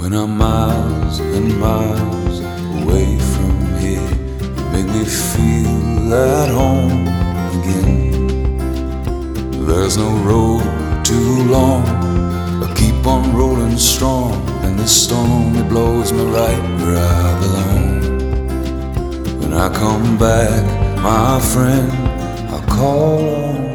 When I'm miles and miles away from here, you make me feel at home again. There's no road too long, I keep on rolling strong, and this storm, it blows me right where I belong. When I come back, my friend, I'll call on